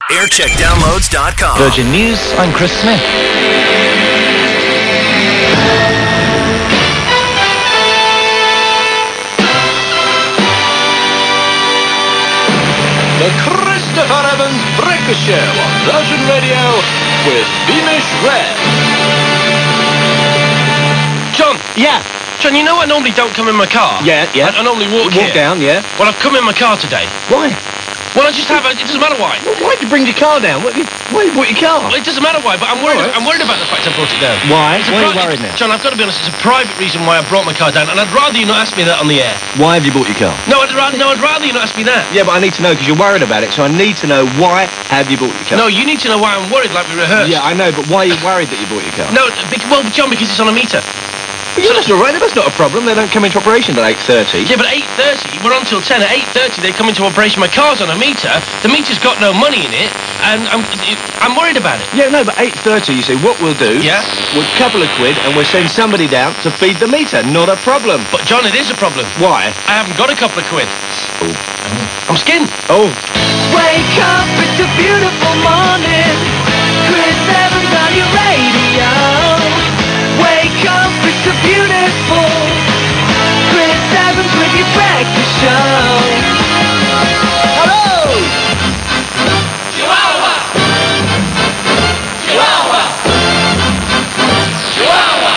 Aircheckdownloads.com. Virgin News, I'm Chris Smith. The Christopher Evans Breakfast Show on Virgin Radio with Beamish Red. John! Yeah. John, you know I normally don't come in my car? Yeah. I normally walk Walk down, yeah. Well, I've come in my car today. Why? Well, I just have... It doesn't matter why. Why'd you bring your car down? Why you brought your car? Well, it doesn't matter why, but I'm worried. All right. I'm worried about the fact I brought it down. Why? It's a Why are you pri- worried now? John, I've got to be honest. It's a private reason why I brought my car down, and I'd rather you not ask me that on the air. Why have you bought your car? No, I'd rather you not ask me that. Yeah, but I need to know because you're worried about it, so I need to know why have you bought your car? No, you need to know why I'm worried, like we rehearsed. Yeah, I know, but why are you worried that you bought your car? No, well, John, because it's on a meter. Yeah, that's all right. That's not a problem. They don't come into operation till 8:30. Yeah, but 8:30, we're on till 10. At 8:30, they come into operation. My car's on a meter. The meter's got no money in it, and I'm worried about it. Yeah, no, but 8:30, you see, what we'll do... Yeah? We'll couple of quid and we'll send somebody down to feed the meter. Not a problem. But, John, it is a problem. Why? I haven't got a couple of quid. Oh. I'm skinned. Oh. Wake up, it's a beautiful morning. Chris Evans on your radio. Wake up, it's a beautiful Chris Evans with your breakfast show. Hello! Chihuahua! Chihuahua! Chihuahua!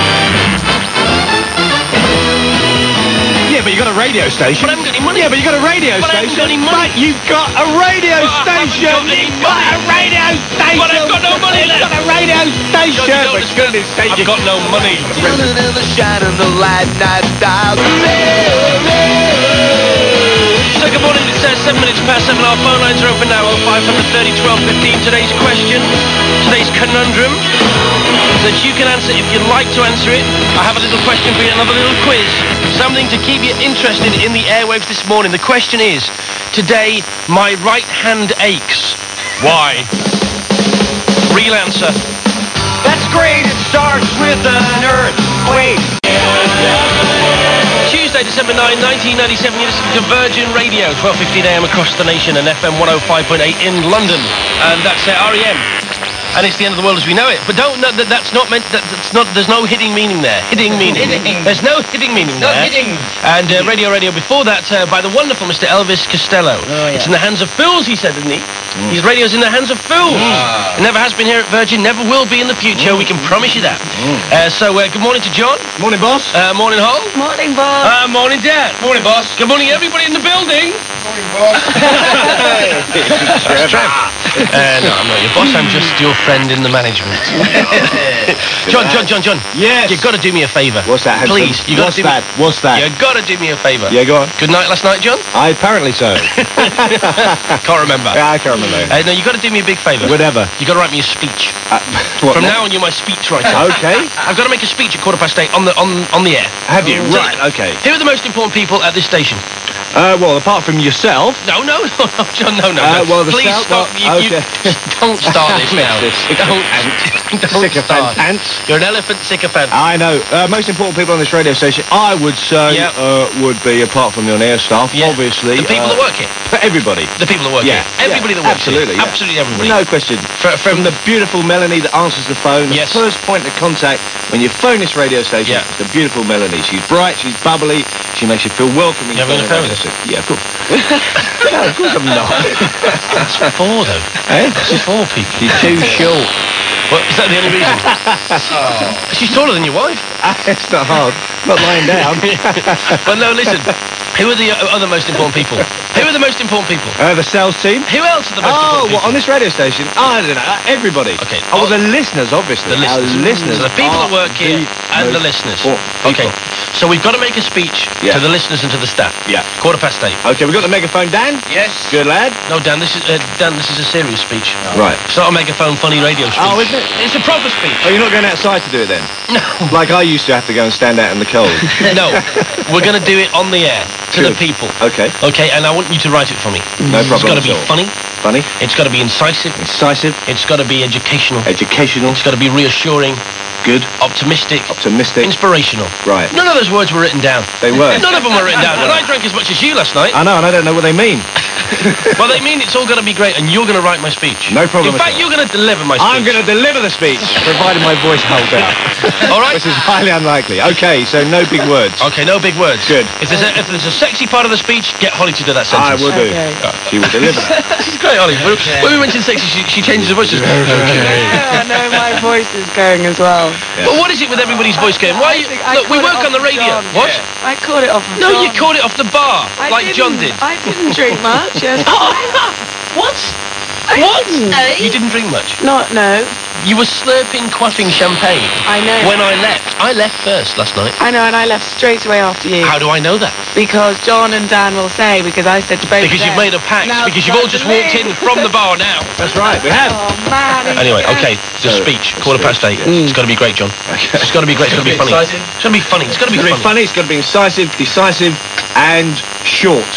Yeah, but you got a radio station. But I haven't got any money. Yeah, but you got a radio But I haven't station. got any money. Mate, you've got a radio But I haven't station. got any You've got a radio station. But I've got no money You've left. got a radio station. John, you don't For understand. goodness sake, I've got no money. Running in the shine of the light night dial. So good morning, it's 7 minutes past 7. Our phone lines are open now. 0530 12 15. Today's question, today's conundrum, that you can answer if you'd like to answer it. I have a little question for you, another little quiz. Something to keep you interested in the airwaves this morning. The question is, today my right hand aches. Why? Real answer. That's great, it starts with an earthquake. Tuesday, December 9, 1997, you're listening to Virgin Radio, 12:15 a.m. across the nation and FM 105.8 in London. And that's REM. And it's the end of the world as we know it. But don't, no, that's not meant, that's not, there's no hitting meaning there. Hitting meaning. There's no hitting meaning there. hitting. And Radio before that, by the wonderful Mr. Elvis Costello. Oh, yeah. It's in the hands of fools, he said, didn't he? His radio's in the hands of fools. It never has been here at Virgin, never will be in the future, we can promise you that. So, good morning to John. Morning, boss. Morning, Hall. Morning, boss. Morning, Dad. Morning, boss. Good morning, everybody in the building. Morning, boss. Trev. No, I'm not your boss. I'm just your friend in the management. John. Yes. You got to do me a favour. What's that, handsome? Please. You got to do What's that? What's that? You got to do me a favour. Yeah, go on. Good night last night, John. Apparently so. Can't remember. Yeah, I can't remember. No, you got to do me a big favour. Whatever. You got to write me a speech. What, From now on, you're my speech writer. Okay. I've got to make a speech at 8:15 on the air. Have you? So, Right, okay. Who are the most important people at this station? Well, apart from yourself... No, John, no. well, the Please South- stop. well, You okay. don't start this now. Don't Sycophant start. ants. You're an elephant sycophant. I know. Most important people on this radio station, I would say, Yeah. would be, apart from the on-air staff, Yeah. obviously... The people that work here. Everybody. The people that work Yeah. here. Everybody that works Absolutely, here. yeah. Absolutely everybody. No question. From the beautiful Melanie that answers the phone, Yes. the first point of contact when you phone this radio station, Yeah. it's the beautiful Melanie. She's bright, she's bubbly, she makes you feel welcome. You having an affair with her? Yeah, of course. No, of course I'm not. That's four, though. Eh? That's four people. She's too short. What, is that the only reason? She's taller than your wife. It's not hard. Not lying down. Well, no, listen. Who are the other most important people? Who are the most important people? The sales team. Who else are the most Oh, important what, people? on this radio station? I don't know. Everybody. Okay. Oh, well, the listeners, obviously. The listeners. Our listeners. So the people are that work here and the most listeners. important Okay. people. So we've got to make a speech Yeah. to the listeners and to the staff. Yeah. 8:15. Okay, we've got the megaphone, Dan. Yes. Good lad. No, Dan, this is a serious speech. Right. It's not a megaphone funny radio speech. Oh, isn't it? It's a proper speech. Oh, you're not going outside to do it then? No. Like I used to have to go and stand out in the cold. No. We're going to do it on the air to the Good. people. Okay. Okay, and I want you to write it for me. No It's problem got to at be all. funny. Funny. It's got to be incisive. Incisive. It's got to be educational. Educational. It's got to be reassuring. Good. Optimistic. Optimistic. Inspirational. Right. None of those words were written down. They were. None of them were written down. And I drank as much as you last night. I know, and I don't know what they mean. Well, they mean it's all going to be great, and you're going to write my speech. No problem In fact, at all. you're going to deliver my speech. I'm going to deliver the speech, provided my voice holds out. All right. Which is highly unlikely. Okay, so no big words. Okay, no big words. Good. If there's a sexy part of the speech, get Holly to do that sentence. I will do. Okay. She will deliver that. She's great, Holly. When we mention sexy, she changes her voice. Just, Yeah, no, my voice is going as well. Well, what is it with everybody's voice going? Why? Look, we work on the radio. John. What? I caught it off of No, John. you caught it off the bar, like John did. I didn't drink much. Yes. What? What? You didn't drink much. No. You were slurping, quaffing champagne. I know. When I left. I left first last night. I know, and I left straight away after you. How do I know that? Because John and Dan will say, because I said to both Because of you've them, made a pact. "Now Because you've all just walked in from the bar now. That's right, we have. Oh, man. Anyway, okay, the So, speech. the 8:15. It's got to be great, John. It's got to be great. It's got to be funny. It's got to be funny. It's got to be It's going to be funny. funny, it's going to be incisive, decisive, and short.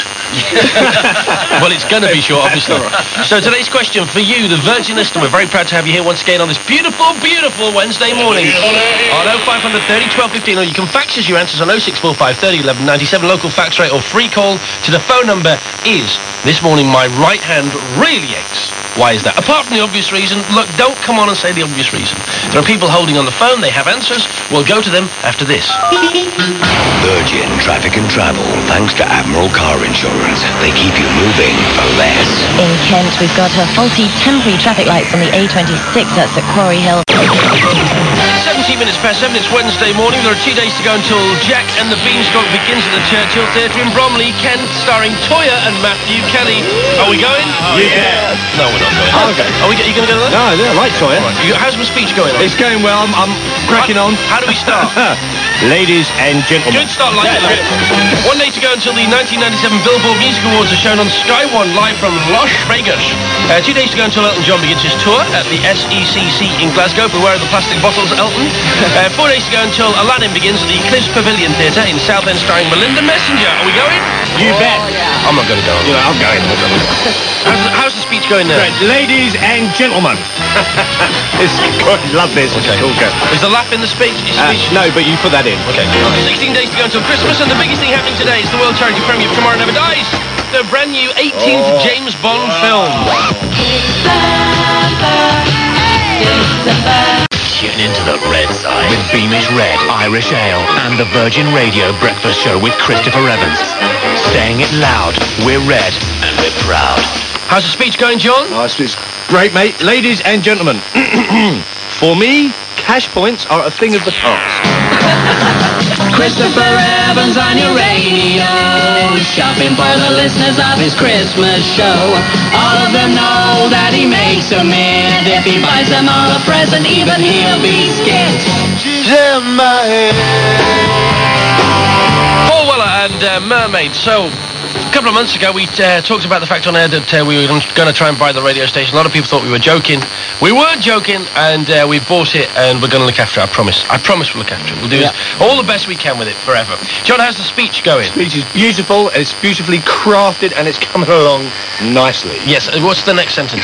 Well, it's going to be short, obviously. So today's question for you, the Virgin listener, we're very proud to have you here once again on this beautiful, beautiful Wednesday morning. On 0500 30 12 15, or you can fax us your answers on 0645 30 11 97, local fax rate, or free call to the phone number is, this morning my right hand really aches. Why is that? Apart from the obvious reason, look, don't come on and say the obvious reason. There are people holding on the phone, they have answers. We'll go to them after this. Virgin Traffic and Travel, thanks to Admiral Car Insurance. They keep you moving for less. In Kent, we've got faulty temporary traffic lights on the A26, that's at Quarry Hill. 17 minutes past 7, it's Wednesday morning. There are 2 days to go until Jack and the Beanstalk begins at the Churchill Theatre in Bromley, Kent, starring Toyah and Matthew Kelly. Are we going? Yeah. No, we're not going. Oh, okay. Are you going to go to that? No, I like Toyah. How's my speech going on? It's going well, I'm cracking on. How do we start? Ladies and gentlemen. Good start, like it. 1 day to go until the 1997 Billboard Music Awards are shown on Sky One live from Las Vegas. 2 days to go until Elton John begins his tour at the SECC in Glasgow. Beware of the plastic bottles, Elton. 4 days to go until Aladdin begins at the Eclipse Pavilion Theatre in Southend, starring Melinda Messenger. Are we going? You bet. I'm not going to go. You know, I'm going. How's the speech going now? Right, ladies and gentlemen. It's good. Love this. Okay. Okay. Is the laugh in the speech? No, but you put that in. Okay. 16 days to go until Christmas, and the biggest thing happening today is the world charity premiere of Tomorrow Never Dies, the brand new 18th James Bond film. Tune into the red side with Beamish Red, Irish Ale, and the Virgin Radio Breakfast Show with Christopher Evans. Saying it loud, we're red and we're proud. How's the speech going, John? Oh, it's great, mate. Ladies and gentlemen, for me, cash points are a thing of the past. Christopher Evans on your radio, shopping for the listeners of his Christmas show. All of them know that he makes a mint. If he buys them all a present, even he'll be skint. Paul Weller and Mermaid. So, a couple of months ago, we talked about the fact on air that we were going to try and buy the radio station. A lot of people thought we were joking. We weren't joking, and we bought it, and we're going to look after it, I promise. I promise we'll look after it. We'll do all the best we can with it forever. John, how's the speech going? The speech is beautiful, it's beautifully crafted, and it's coming along nicely. Yes, what's the next sentence?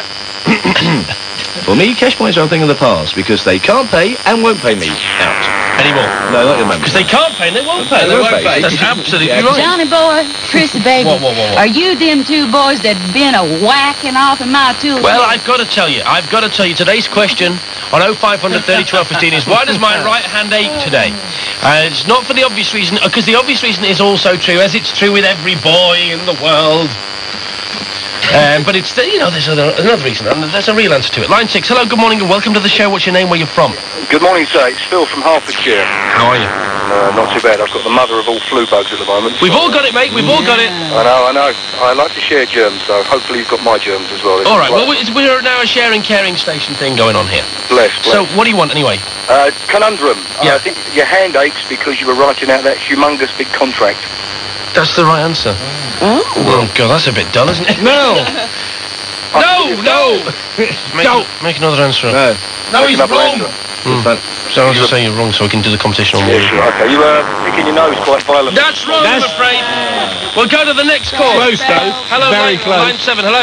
For me, cash points are a thing of the past, because they can't pay and won't pay me out. Anymore. No, not at the moment. Because they can't pay and they won't pay. They won't pay. That's absolutely Yeah. right. Johnny boy, Chrissy baby, Whoa. are you them two boys that been a-whacking off in my tool? Well, I've got to tell you, today's question on 0500 30 12 15 is, why does my right hand ache today? It's not for the obvious reason, because the obvious reason is also true, as it's true with every boy in the world. But it's, there's another reason, and there's a real answer to it. Line 6, hello, good morning, and welcome to the show. What's your name, where you're from? Good morning, sir. It's Phil from Hertfordshire. How are you? Not too bad. I've got the mother of all flu bugs at the moment. We've all got it, mate, we've all got it. I know. I like to share germs, so hopefully you've got my germs as well. All right, well, we're now a sharing, caring station thing going on here. Bless. So, what do you want, anyway? Conundrum. Yeah. I think your hand aches because you were writing out that humongous big contract. That's the right answer. Oh, God, that's a bit dull, isn't it? No! No! Make another answer. No, he's wrong. So I'll just say you're wrong so we can do the competition on Yeah, sure. Okay, you were picking your nose quite violently. That's wrong, I'm afraid. We'll go to the next call. Close, though. Hello, Very line, close. line 7, hello.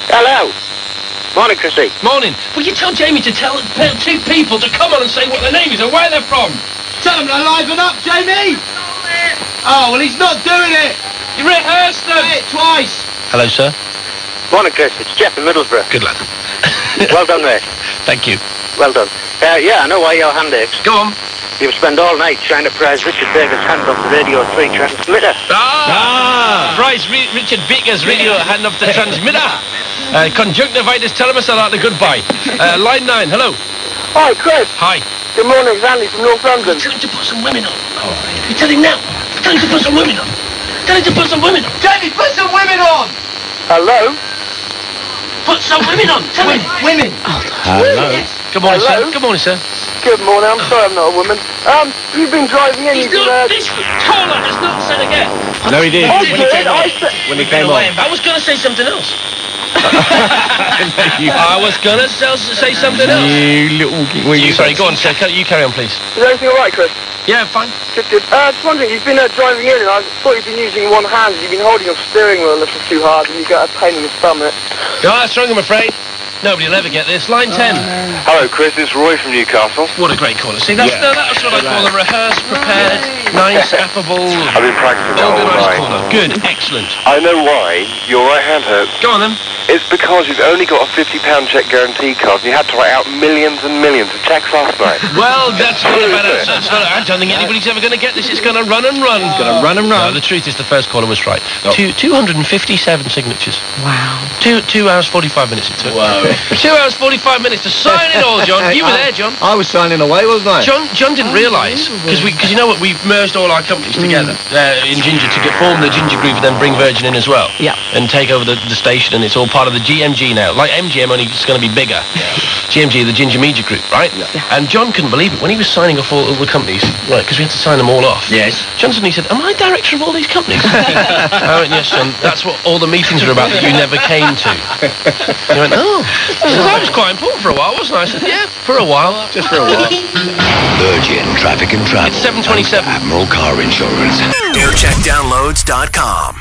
Hello. Morning, Chrissy. Morning. Will you tell Jamie to tell two people to come on and say what their name is and where they're from? Tell him to liven up, Jamie! Oh, well, he's not doing it! You rehearsed them! Say it twice! Hello, sir. Morning, Chris. It's Jeff in Middlesbrough. Good lad. Well done, mate. Thank you. Well done. Yeah, I know why your hand aches. Go on. You've spent all night trying to prise Richard Baker's hand off the Radio 3 transmitter. Right, Richard Baker's radio hand off the transmitter. Conjunctivitis, tell him I said that a goodbye. Line 9, hello. Hi, Chris. Hi. Good morning, it's Andy from North London. Tell him to put some women on. You tell him now. Tell him to put some women on. Tell him to put some women on. Jamie, put some women on! Hello? Put some women on. Tell him. Women! Hello. Good morning, Hello? sir. Good morning, sir. Good morning, I'm sorry I'm not a woman. You've been driving in, He's not, this caller has not said again. No, he did. I When he came on. I was going to say something else. I was going to say something else. You little... Sorry, go on, sir. You carry on, please. Is everything alright, Chris? Yeah, fine. Good. Just wondering, you've been driving in and I thought you've been using one hand. You've been holding your steering wheel a little too hard and you've got a pain in your stomach. Oh, that's wrong, I'm afraid. Nobody will ever get this. Line 10. Hello, Chris. It's Roy from Newcastle. What a great caller. See, that's what I call a rehearsed, prepared, nice, affable, I've been practicing all organised night. caller. Good, excellent. I know why your right hand hurts. Go on, then. It's because you've only got a £50 cheque guarantee card and you had to write out millions and millions of cheques last night. Well, that's not a bad answer. I don't think anybody's ever going to get this. It's going to run and run. It's going to run and run. No, the truth is the first caller was right. 257 signatures. Wow. 2 hours, 45 minutes it took. Wow. 2 hours, 45 minutes to sign it all, John. You were there, John. I was signing away, wasn't I? John didn't realise, because you know what, we've merged all our companies together in Ginger to form the Ginger Group and then bring Virgin in as well. Yeah. And take over the station, and it's all part of the GMG now. Like MGM, only it's going to be bigger. GMG, the Ginger Media Group, right? Yeah. And John couldn't believe it. When he was signing off all the companies, right, because we had to sign them all off. Yes. John suddenly said, am I director of all these companies? I went, yes, John, that's what all the meetings were about that you never came to. He went, oh. He said, that was quite important for a while, wasn't I? I said, yeah, for a while. Just for a while. Virgin Traffic and Travel. It's 7:27. Admiral Car Insurance. AirCheckDownloads.com.